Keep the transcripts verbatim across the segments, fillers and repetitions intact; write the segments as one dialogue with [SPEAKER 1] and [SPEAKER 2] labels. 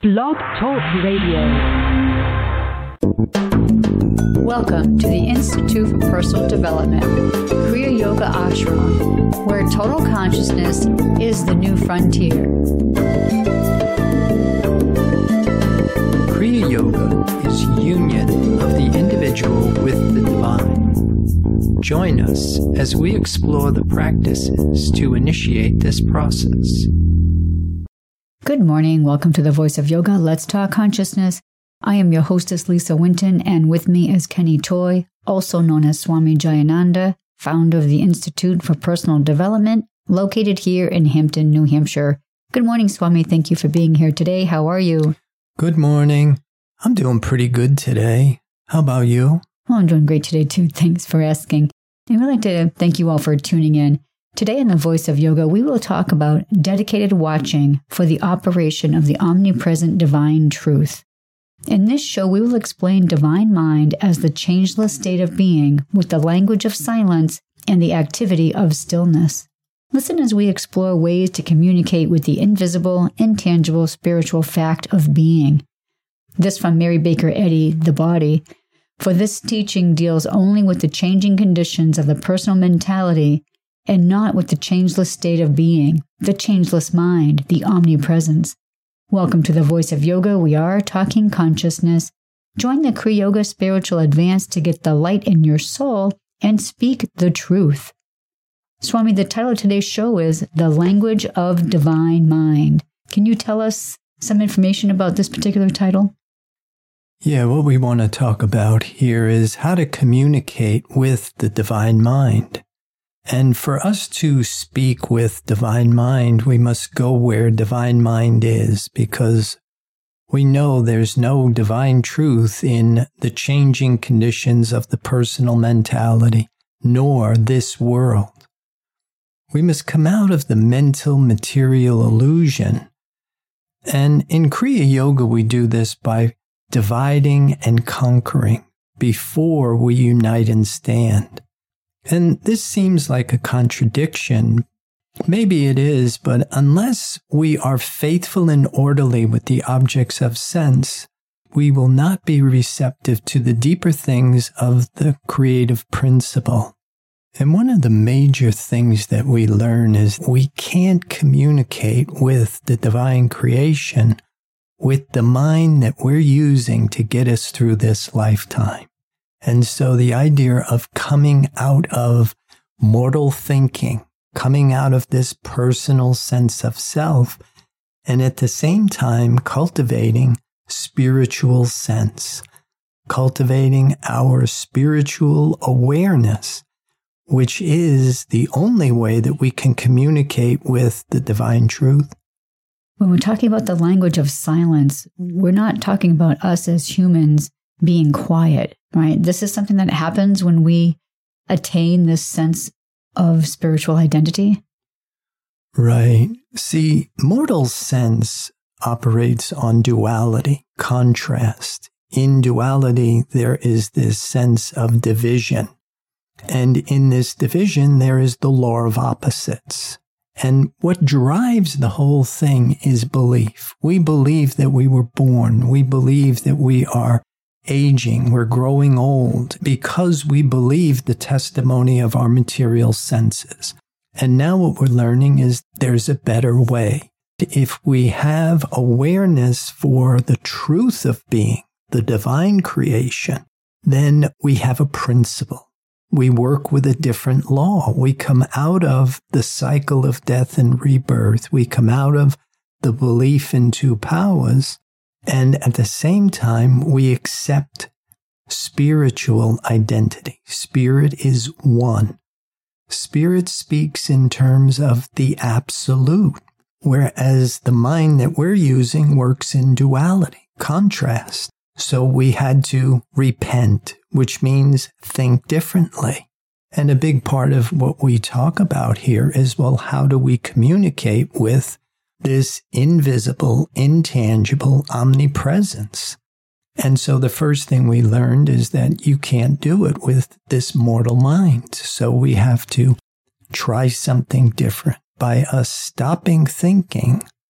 [SPEAKER 1] Blog Talk Radio.
[SPEAKER 2] Welcome to the Institute for Personal Development, Kriya Yoga Ashram, where total consciousness is the new frontier.
[SPEAKER 3] Kriya Yoga is union of the individual with the divine. Join us as we explore the practices to initiate this process.
[SPEAKER 2] Good morning. Welcome to the Voice of Yoga. Let's Talk Consciousness. I am your hostess, Lisa Winton, and with me is Kenny Toy, also known as Swami Jayananda, founder of the Institute for Personal Development, located here in Hampton, New Hampshire. Good morning, Swami. Thank you for being here today. How are you?
[SPEAKER 3] Good morning. I'm doing pretty good today. How about you?
[SPEAKER 2] Well, I'm doing great today, too. Thanks for asking. And we'd like to thank you all for tuning in. Today in the Voice of Yoga, we will talk about dedicated watching for the operation of the omnipresent divine truth. In this show, we will explain divine mind as the changeless state of being with the language of silence and the activity of stillness. Listen as we explore ways to communicate with the invisible, intangible, spiritual fact of being. This from Mary Baker Eddy, The Body. For this teaching deals only with the changing conditions of the personal mentality and not with the changeless state of being, the changeless mind, the omnipresence. Welcome to the Voice of Yoga. We are talking consciousness. Join the Kriya Yoga Spiritual Advance to get the light in your soul and speak the truth. Swami, the title of today's show is The Language of Divine Mind. Can you tell us some information about this particular title?
[SPEAKER 3] Yeah, what we want to talk about here is how to communicate with the divine mind. And for us to speak with divine mind, we must go where divine mind is, because we know there's no divine truth in the changing conditions of the personal mentality, nor this world. We must come out of the mental material illusion. And in Kriya Yoga, we do this by dividing and conquering before we unite and stand. And this seems like a contradiction. Maybe it is, but unless we are faithful and orderly with the objects of sense, we will not be receptive to the deeper things of the creative principle. And one of the major things that we learn is we can't communicate with the divine creation with the mind that we're using to get us through this lifetime. And so the idea of coming out of mortal thinking, coming out of this personal sense of self, and at the same time cultivating spiritual sense, cultivating our spiritual awareness, which is the only way that we can communicate with the divine truth.
[SPEAKER 2] When we're talking about the language of silence, we're not talking about us as humans being quiet, right? This is something that happens when we attain this sense of spiritual identity.
[SPEAKER 3] Right. See, mortal sense operates on duality, contrast. In duality, there is this sense of division. And in this division, there is the law of opposites. And what drives the whole thing is belief. We believe that we were born. We believe that we are aging, we're growing old, because we believe the testimony of our material senses. And now what we're learning is there's a better way. If we have awareness for the truth of being, the divine creation, then we have a principle. We work with a different law. We come out of the cycle of death and rebirth. We come out of the belief in two powers. And at the same time, we accept spiritual identity. Spirit is one. Spirit speaks in terms of the absolute, whereas the mind that we're using works in duality, contrast. So we had to repent, which means think differently. And a big part of what we talk about here is, well, how do we communicate with this invisible, intangible omnipresence? And so the first thing we learned is that you can't do it with this mortal mind. So we have to try something different by us stopping thinking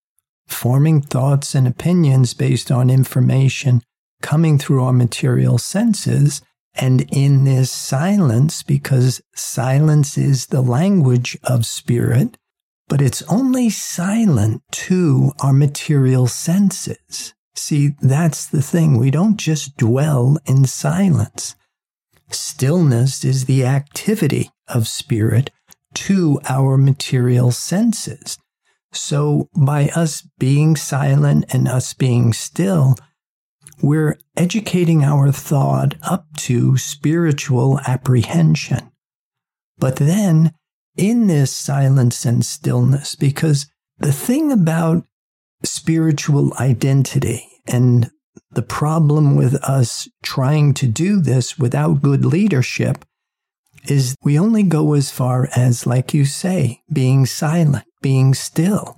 [SPEAKER 3] forming thoughts and opinions based on information coming through our material senses. And in this silence, because silence is the language of spirit, but it's only silent to our material senses. See, that's the thing. We don't just dwell in silence. Stillness is the activity of spirit to our material senses. So by us being silent and us being still, we're educating our thought up to spiritual apprehension. But then, in this silence and stillness, because the thing about spiritual identity and the problem with us trying to do this without good leadership is we only go as far as, like you say, being silent, being still.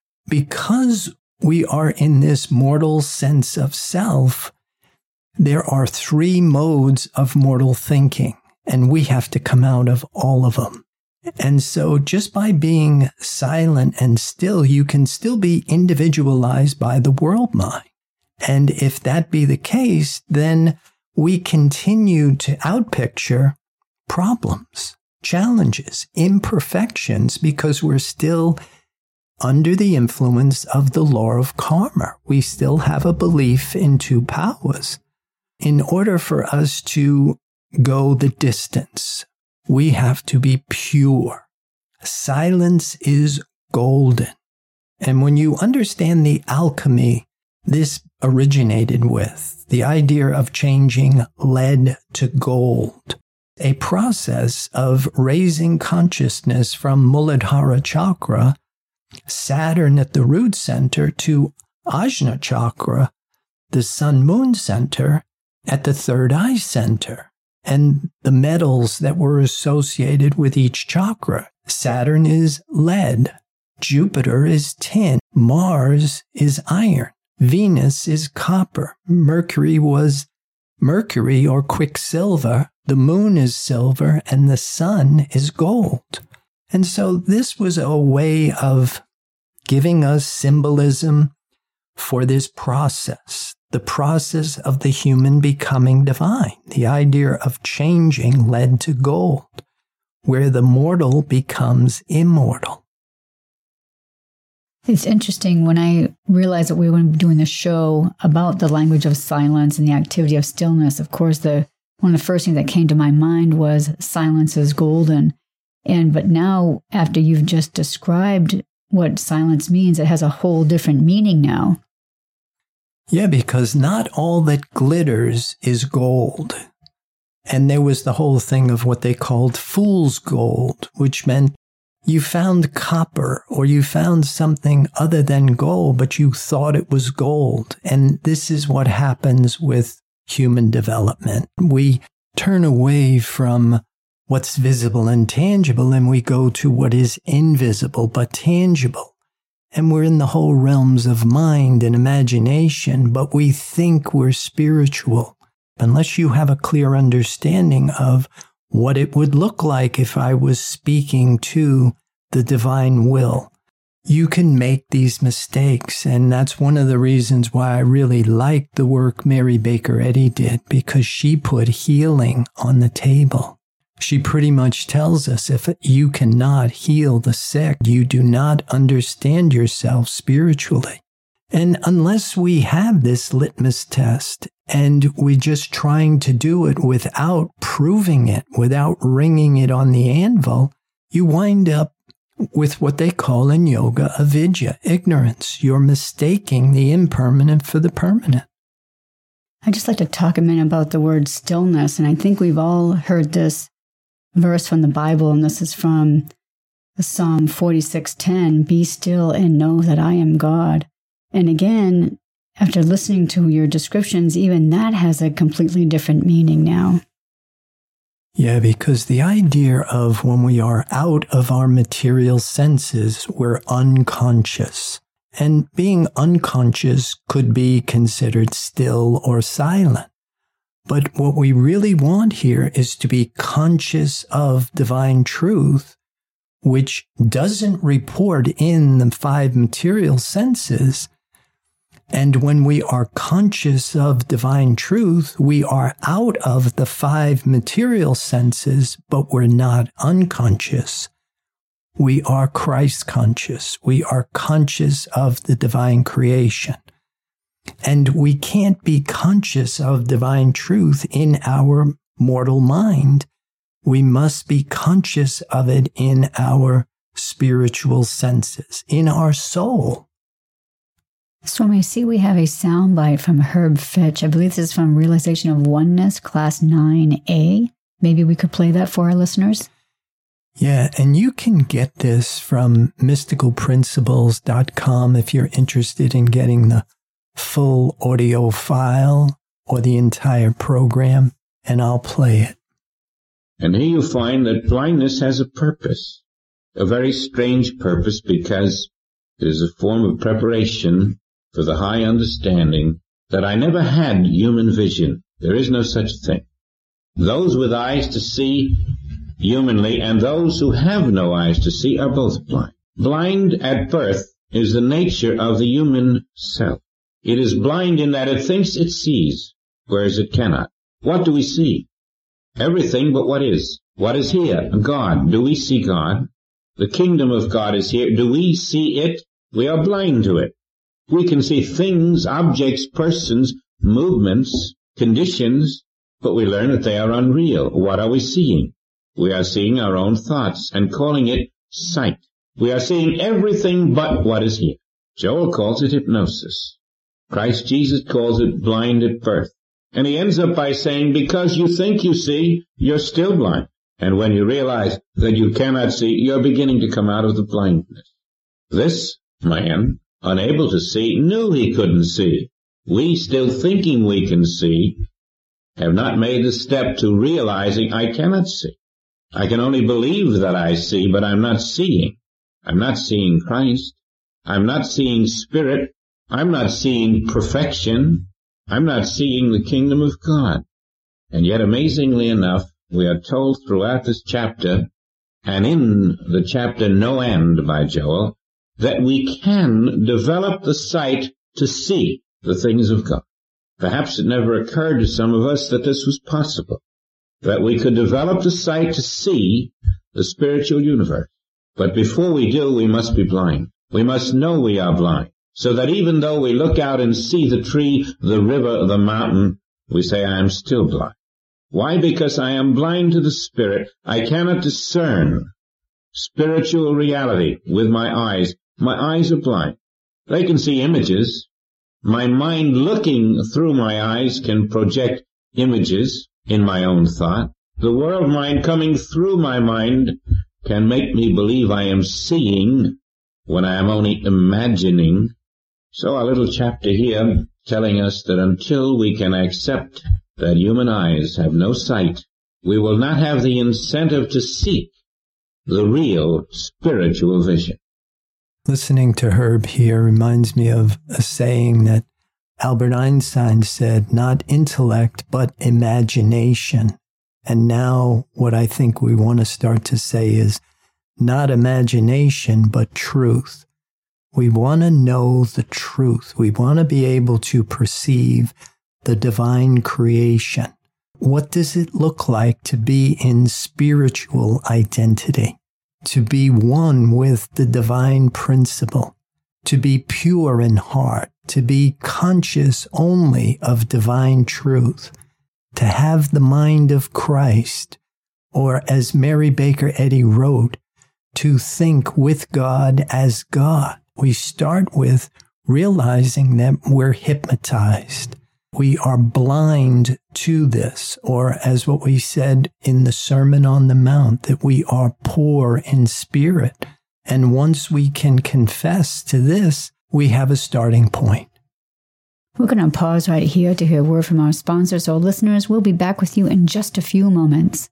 [SPEAKER 3] Because we are in this mortal sense of self, there are three modes of mortal thinking, and we have to come out of all of them. And so just by being silent and still, you can still be individualized by the world mind. And if that be the case, then we continue to outpicture problems, challenges, imperfections, because we're still under the influence of the law of karma. We still have a belief in two powers. In order for us to go the distance, we have to be pure. Silence is golden. And when you understand the alchemy this originated with, the idea of changing lead to gold, a process of raising consciousness from Muladhara chakra, Saturn at the root center, to Ajna chakra, the sun-moon center, at the third eye center, and the metals that were associated with each chakra. Saturn is lead, Jupiter is tin, Mars is iron, Venus is copper, Mercury was mercury or quicksilver, the moon is silver, and the sun is gold. And so this was a way of giving us symbolism for this process, the process of the human becoming divine, the idea of changing lead to gold, where the mortal becomes immortal.
[SPEAKER 2] It's interesting when I realized that we were going to be doing the show about the language of silence and the activity of stillness. Of course, the one of the first things that came to my mind was silence is golden. And but now, after you've just described what silence means, it has a whole different meaning now.
[SPEAKER 3] Yeah, because not all that glitters is gold. And there was the whole thing of what they called fool's gold, which meant you found copper or you found something other than gold, but you thought it was gold. And this is what happens with human development. We turn away from what's visible and tangible, and we go to what is invisible but tangible. And we're in the whole realms of mind and imagination, but we think we're spiritual. Unless you have a clear understanding of what it would look like if I was speaking to the divine will, you can make these mistakes. And that's one of the reasons why I really like the work Mary Baker Eddy did, because she put healing on the table. She pretty much tells us if you cannot heal the sick, you do not understand yourself spiritually. And unless we have this litmus test and we're just trying to do it without proving it, without ringing it on the anvil, you wind up with what they call in yoga avidya, ignorance. You're mistaking the impermanent for the permanent.
[SPEAKER 2] I'd just like to talk a minute about the word stillness. And I think we've all heard this verse from the Bible, and this is from Psalm forty-six ten, "Be still and know that I am God." And again, after listening to your descriptions, even that has a completely different meaning now.
[SPEAKER 3] Yeah, because the idea of when we are out of our material senses, we're unconscious. And being unconscious could be considered still or silent. But what we really want here is to be conscious of divine truth, which doesn't report in the five material senses. And when we are conscious of divine truth, we are out of the five material senses, but we're not unconscious. We are Christ conscious. We are conscious of the divine creation. And we can't be conscious of divine truth in our mortal mind. We must be conscious of it in our spiritual senses, in our soul.
[SPEAKER 2] Swami, I see we have a soundbite from Herb Fitch. I believe this is from Realization of Oneness, Class nine A. Maybe we could play that for our listeners?
[SPEAKER 3] Yeah, and you can get this from mystical principles dot com if you're interested in getting the full audio file or the entire program, and I'll play it.
[SPEAKER 1] And here you find that blindness has a purpose, a very strange purpose, because it is a form of preparation for the high understanding that I never had human vision. There is no such thing. Those with eyes to see humanly and those who have no eyes to see are both blind. Blind at birth is the nature of the human self. It is blind in that it thinks it sees, whereas it cannot. What do we see? Everything but what is. What is here? God. Do we see God? The kingdom of God is here. Do we see it? We are blind to it. We can see things, objects, persons, movements, conditions, but we learn that they are unreal. What are we seeing? We are seeing our own thoughts and calling it sight. We are seeing everything but what is here. Joel calls it hypnosis. Christ Jesus calls it blind at birth. And he ends up by saying, because you think you see, you're still blind. And when you realize that you cannot see, you're beginning to come out of the blindness. This man, unable to see, knew he couldn't see. We, still thinking we can see, have not made the step to realizing I cannot see. I can only believe that I see, but I'm not seeing. I'm not seeing Christ. I'm not seeing Spirit. I'm not seeing perfection. I'm not seeing the kingdom of God. And yet, amazingly enough, we are told throughout this chapter, and in the chapter No End by Joel, that we can develop the sight to see the things of God. Perhaps it never occurred to some of us that this was possible, that we could develop the sight to see the spiritual universe. But before we do, we must be blind. We must know we are blind, so that even though we look out and see the tree, the river, the mountain, we say, I am still blind. Why? Because I am blind to the Spirit. I cannot discern spiritual reality with my eyes. My eyes are blind. They can see images. My mind looking through my eyes can project images in my own thought. The world mind coming through my mind can make me believe I am seeing when I am only imagining. So our little chapter here telling us that until we can accept that human eyes have no sight, we will not have the incentive to seek the real spiritual vision.
[SPEAKER 3] Listening to Herb here reminds me of a saying that Albert Einstein said, not intellect, but imagination. And now what I think we want to start to say is not imagination, but truth. We want to know the truth. We want to be able to perceive the divine creation. What does it look like to be in spiritual identity? To be one with the divine principle, to be pure in heart, to be conscious only of divine truth, to have the mind of Christ, or as Mary Baker Eddy wrote, to think with God as God. We start with realizing that we're hypnotized. We are blind to this, or as what we said in the Sermon on the Mount, that we are poor in spirit. And once we can confess to this, we have a starting point.
[SPEAKER 2] We're going to pause right here to hear a word from our sponsors. So listeners, we'll be back with you in just a few moments.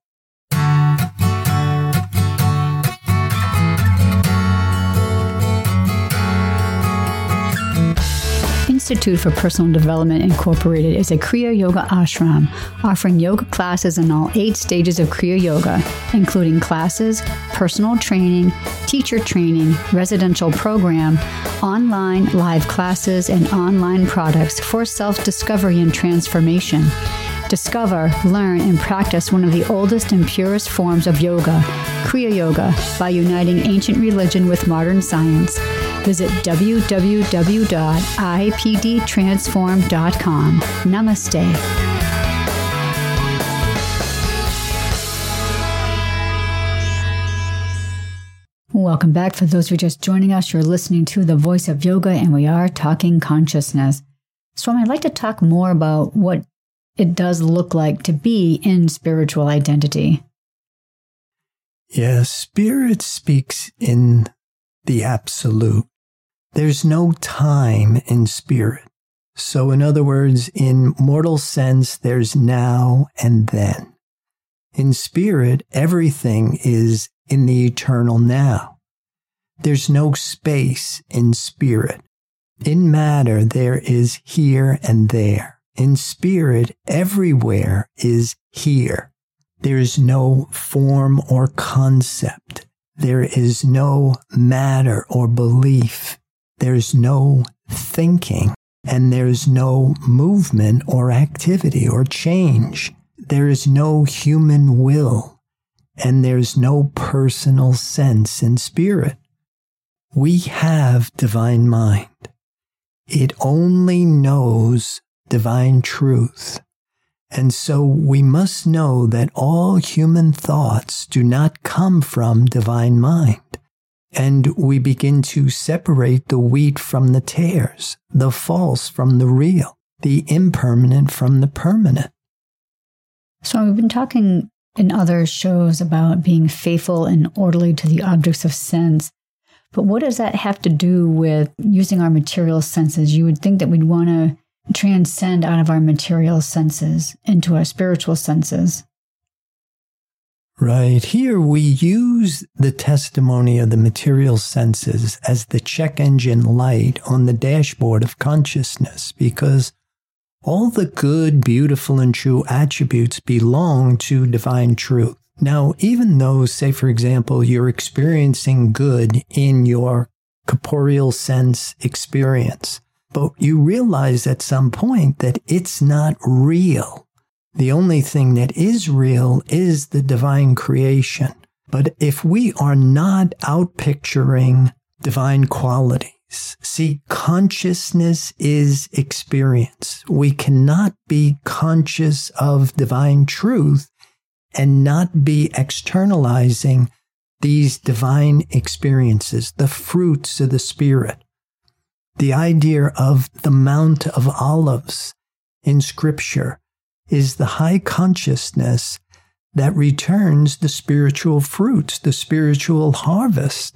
[SPEAKER 2] Institute for Personal Development Incorporated is a Kriya Yoga ashram offering yoga classes in all eight stages of Kriya Yoga, including classes, personal training, teacher training, residential program, online live classes, and online products for self-discovery and transformation. Discover, learn, and practice one of the oldest and purest forms of yoga, Kriya Yoga, by uniting ancient religion with modern science. Visit w w w dot i p d transform dot com. Namaste. Welcome back. For those who are just joining us, you're listening to The Voice of Yoga, and we are talking consciousness. So I'd like to talk more about what it does look like to be in spiritual identity.
[SPEAKER 3] Yes, spirit speaks in the absolute. There's no time in spirit. So in other words, in mortal sense, there's now and then. In spirit, everything is in the eternal now. There's no space in spirit. In matter, there is here and there. In spirit, everywhere is here. There is no form or concept. There is no matter or belief. There's no thinking. And there's no movement or activity or change. There is no human will. And there's no personal sense in spirit. We have divine mind. It only knows divine truth. And so we must know that all human thoughts do not come from divine mind. And we begin to separate the wheat from the tares, the false from the real, the impermanent from the permanent.
[SPEAKER 2] So we've been talking in other shows about being faithful and orderly to the objects of sense. But what does that have to do with using our material senses? You would think that we'd want to transcend out of our material senses into our spiritual senses.
[SPEAKER 3] Right. Here we use the testimony of the material senses as the check engine light on the dashboard of consciousness, because all the good, beautiful, and true attributes belong to divine truth. Now, even though, say, for example, you're experiencing good in your corporeal sense experience, but you realize at some point that it's not real. The only thing that is real is the divine creation. But if we are not outpicturing divine qualities, see, consciousness is experience. We cannot be conscious of divine truth and not be externalizing these divine experiences, the fruits of the Spirit. The idea of the Mount of Olives in Scripture is the high consciousness that returns the spiritual fruits, the spiritual harvest.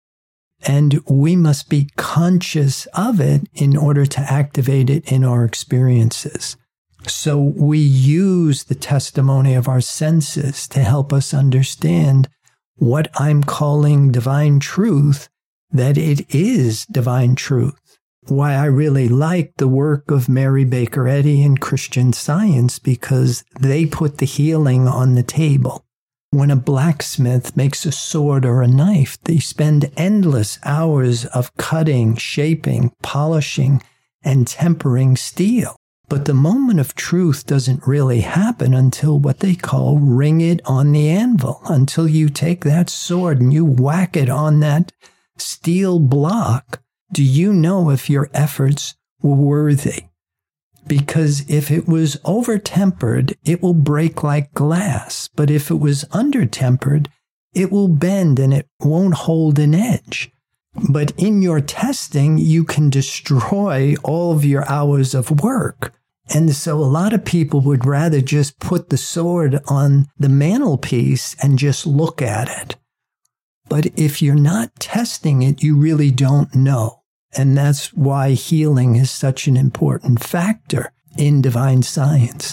[SPEAKER 3] And we must be conscious of it in order to activate it in our experiences. So we use the testimony of our senses to help us understand what I'm calling divine truth, that it is divine truth. Why I really like the work of Mary Baker Eddy and Christian Science, because they put the healing on the table. When a blacksmith makes a sword or a knife, they spend endless hours of cutting, shaping, polishing, and tempering steel. But the moment of truth doesn't really happen until what they call ring it on the anvil, until you take that sword and you whack it on that steel block. Do you know if your efforts were worthy? Because if it was over-tempered, it will break like glass. But if it was under-tempered, it will bend and it won't hold an edge. But in your testing, you can destroy all of your hours of work. And so a lot of people would rather just put the sword on the mantelpiece and just look at it. But if you're not testing it, you really don't know. And that's why healing is such an important factor in divine science.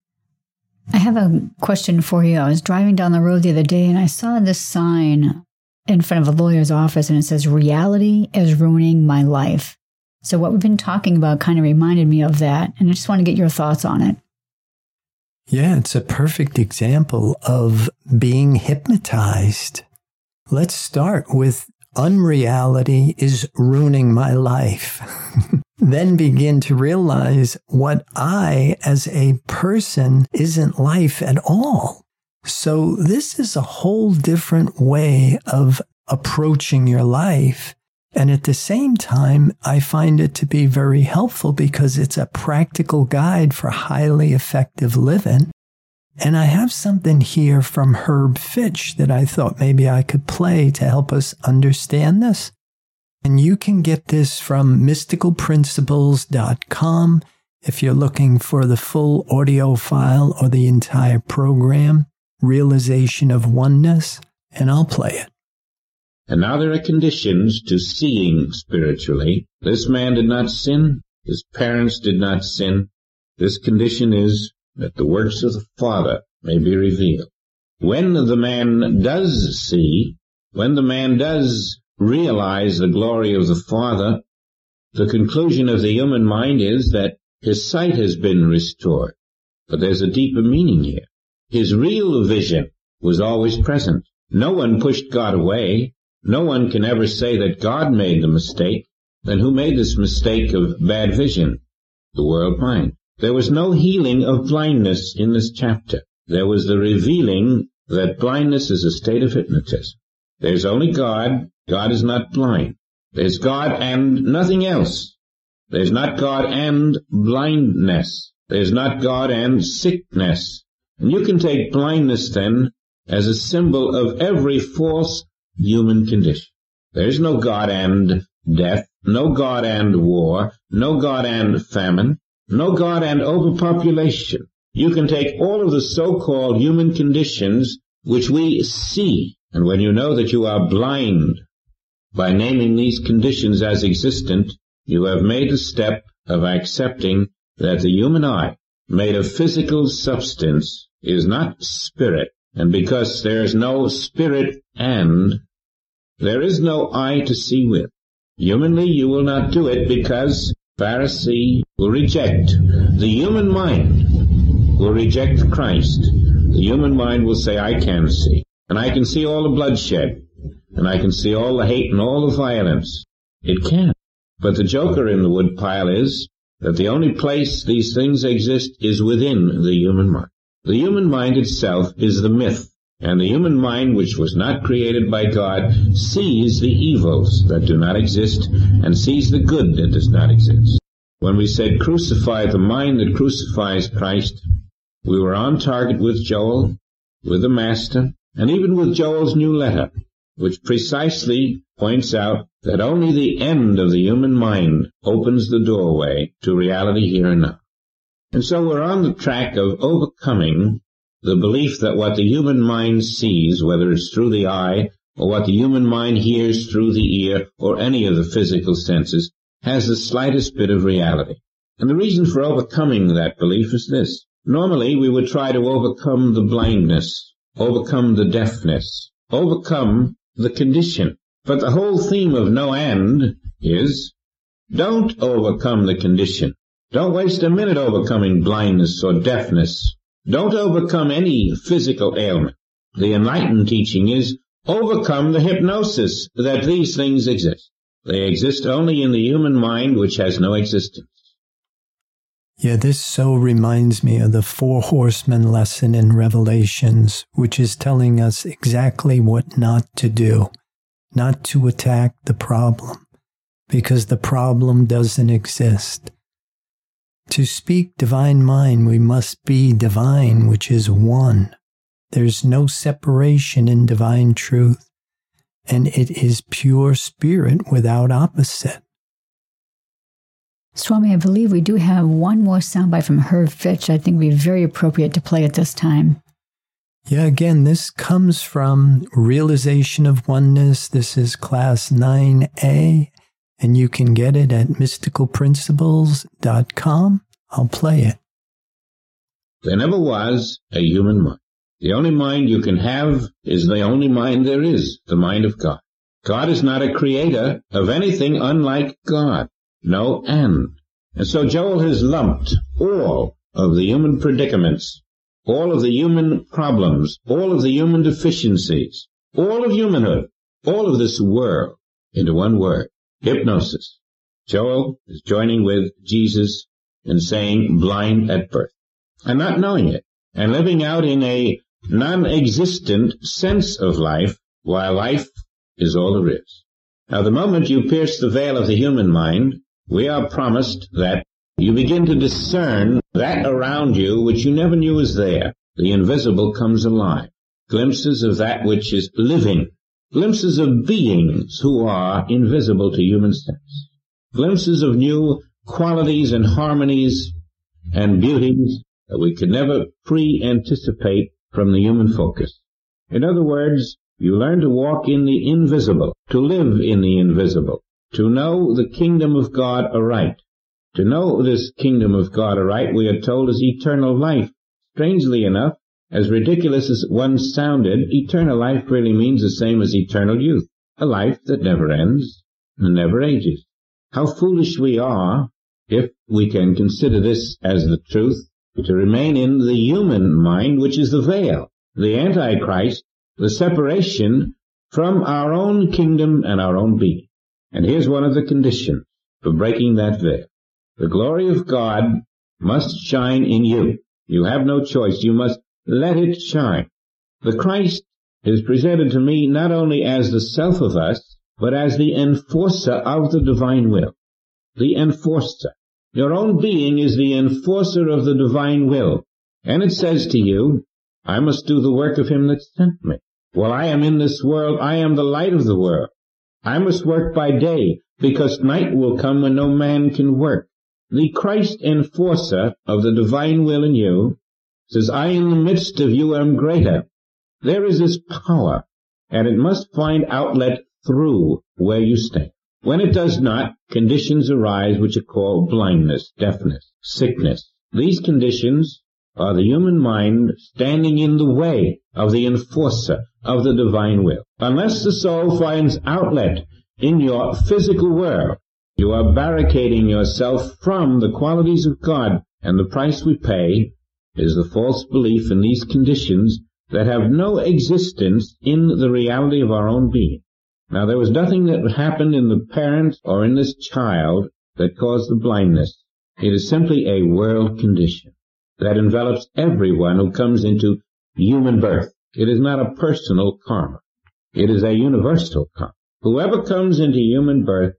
[SPEAKER 2] I have a question for you. I was driving down the road the other day and I saw this sign in front of a lawyer's office and it says, "Reality is ruining my life." So what we've been talking about kind of reminded me of that, and I just want to get your thoughts on it.
[SPEAKER 3] Yeah, it's a perfect example of being hypnotized. Let's start with unreality is ruining my life. Then begin to realize what I, as a person, isn't life at all. So this is a whole different way of approaching your life. And at the same time, I find it to be very helpful because it's a practical guide for highly effective living. And I have something here from Herb Fitch that I thought maybe I could play to help us understand this. And you can get this from mystical principles dot com if you're looking for the full audio file or the entire program, Realization of Oneness, and I'll play it.
[SPEAKER 1] And now there are conditions to seeing spiritually. This man did not sin. His parents did not sin. This condition is that the works of the Father may be revealed. When the man does see, when the man does realize the glory of the Father, the conclusion of the human mind is that his sight has been restored. But there's a deeper meaning here. His real vision was always present. No one pushed God away. No one can ever say that God made the mistake. Then who made this mistake of bad vision? The world mind. There was no healing of blindness in this chapter. There was the revealing that blindness is a state of hypnotism. There's only God. God is not blind. There's God and nothing else. There's not God and blindness. There's not God and sickness. And you can take blindness then as a symbol of every false human condition. There's no God and death, no God and war, no God and famine, no God and overpopulation. You can take all of the so-called human conditions which we see, and when you know that you are blind by naming these conditions as existent, you have made the step of accepting that the human eye, made of physical substance, is not spirit. And because there is no spirit and there is no eye to see with, humanly you will not do it because Pharisee will reject. The human mind will reject Christ. The human mind will say, I can see. And I can see all the bloodshed. And I can see all the hate and all the violence. It can. But the joker in the woodpile is that the only place these things exist is within the human mind. The human mind itself is the myth. And the human mind, which was not created by God, sees the evils that do not exist and sees the good that does not exist. When we said crucify the mind that crucifies Christ, we were on target with Joel, with the Master, and even with Joel's new letter, which precisely points out that only the end of the human mind opens the doorway to reality here and now. And so we're on the track of overcoming the belief that what the human mind sees, whether it's through the eye, or what the human mind hears through the ear, or any of the physical senses, has the slightest bit of reality. And the reason for overcoming that belief is this. Normally, we would try to overcome the blindness, overcome the deafness, overcome the condition. But the whole theme of No And is, don't overcome the condition. Don't waste a minute overcoming blindness or deafness. Don't overcome any physical ailment. The enlightened teaching is, overcome the hypnosis that these things exist. They exist only in the human mind, which has no existence.
[SPEAKER 3] Yeah, this so reminds me of the Four Horsemen lesson in Revelations, which is telling us exactly what not to do, not to attack the problem, because the problem doesn't exist. To speak divine mind, we must be divine, which is one. There's no separation in divine truth, and it is pure spirit without opposite.
[SPEAKER 2] Swami, I believe we do have one more soundbite from Herb Fitch I think would be very appropriate to play at this time.
[SPEAKER 3] Yeah, again, this comes from Realization of Oneness. This is class nine A, and you can get it at mystical principles dot com. I'll play it.
[SPEAKER 1] There never was a human mind. The only mind you can have is the only mind there is, the mind of God. God is not a creator of anything unlike God. no end. And so Joel has lumped all of the human predicaments, all of the human problems, all of the human deficiencies, all of humanhood, all of this world into one word, hypnosis. Joel is joining with Jesus in saying blind at birth, and not knowing it, and living out in a non-existent sense of life, while life is all there is. Now, the moment you pierce the veil of the human mind, we are promised that you begin to discern that around you which you never knew was there. The invisible comes alive. Glimpses of that which is living. Glimpses of beings who are invisible to human sense. Glimpses of new qualities and harmonies and beauties that we could never pre-anticipate from the human focus. In other words, you learn to walk in the invisible, to live in the invisible, to know the kingdom of God aright. To know this kingdom of God aright, we are told, is eternal life. Strangely enough, as ridiculous as it once sounded, eternal life really means the same as eternal youth, a life that never ends and never ages. How foolish we are, if we can consider this as the truth, to remain in the human mind, which is the veil, the Antichrist, the separation from our own kingdom and our own being. And here's one of the conditions for breaking that veil. The glory of God must shine in you. You have no choice. You must let it shine. The Christ is presented to me not only as the self of us, but as the enforcer of the divine will. The enforcer. Your own being is the enforcer of the divine will. And it says to you, I must do the work of him that sent me. While I am in this world, I am the light of the world. I must work by day, because night will come when no man can work. The Christ enforcer of the divine will in you says, I in the midst of you am greater. There is this power, and it must find outlet through where you stand. When it does not, conditions arise which are called blindness, deafness, sickness. These conditions are the human mind standing in the way of the enforcer of the divine will. Unless the soul finds outlet in your physical world, you are barricading yourself from the qualities of God, and the price we pay is the false belief in these conditions that have no existence in the reality of our own being. Now, there was nothing that happened in the parent or in this child that caused the blindness. It is simply a world condition that envelops everyone who comes into human birth. It is not a personal karma. It is a universal karma. Whoever comes into human birth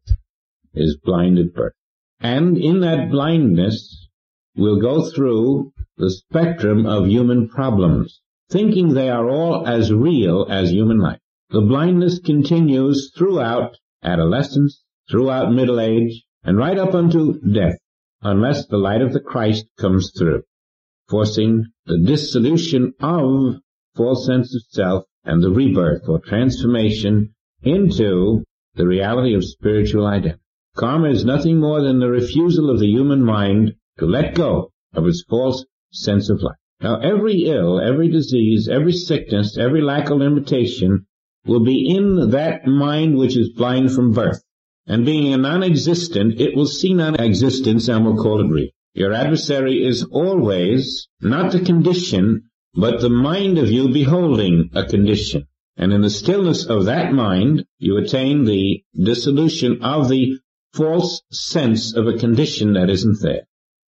[SPEAKER 1] is blind at birth. And in that blindness will go through the spectrum of human problems, thinking they are all as real as human life. The blindness continues throughout adolescence, throughout middle age, and right up unto death, unless the light of the Christ comes through, forcing the dissolution of false sense of self and the rebirth or transformation into the reality of spiritual identity. Karma is nothing more than the refusal of the human mind to let go of its false sense of life. Now, every ill, every disease, every sickness, every lack of limitation will be in that mind which is blind from birth. And being a non-existent, it will see non-existence and will call it real. Your adversary is always not the condition, but the mind of you beholding a condition. And in the stillness of that mind, you attain the dissolution of the false sense of a condition that isn't there.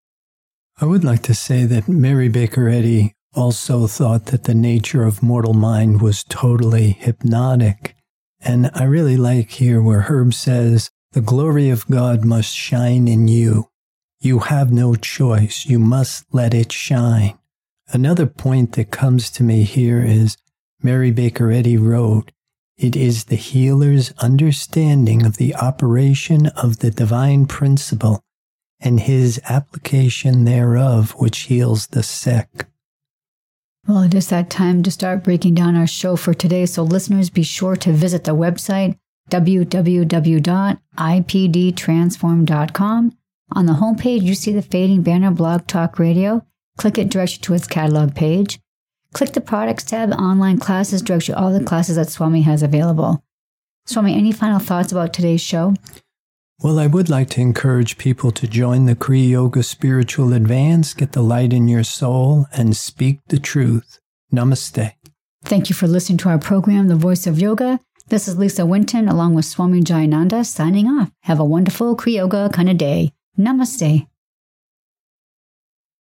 [SPEAKER 3] I would like to say that Mary Baker Eddy also thought that the nature of mortal mind was totally hypnotic. And I really like here where Herb says, the glory of God must shine in you. You have no choice. You must let it shine. Another point that comes to me here is Mary Baker Eddy wrote, it is the healer's understanding of the operation of the divine principle and his application thereof which heals the sick.
[SPEAKER 2] Well, it is that time to start breaking down our show for today, so listeners, be sure to visit the website w w w dot i p d transform dot com. On the homepage, you see the fading banner Blog Talk Radio. Click it, directs you to its catalog page. Click the Products tab, Online Classes, directs you all the classes that Swami has available. Swami, any final thoughts about today's show?
[SPEAKER 3] Well, I would like to encourage people to join the Kriya Yoga Spiritual Advance, get the light in your soul, and speak the truth. Namaste.
[SPEAKER 2] Thank you for listening to our program, The Voice of Yoga. This is Lisa Winton, along with Swami Jayananda, signing off. Have a wonderful Kriya Yoga kind of day. Namaste.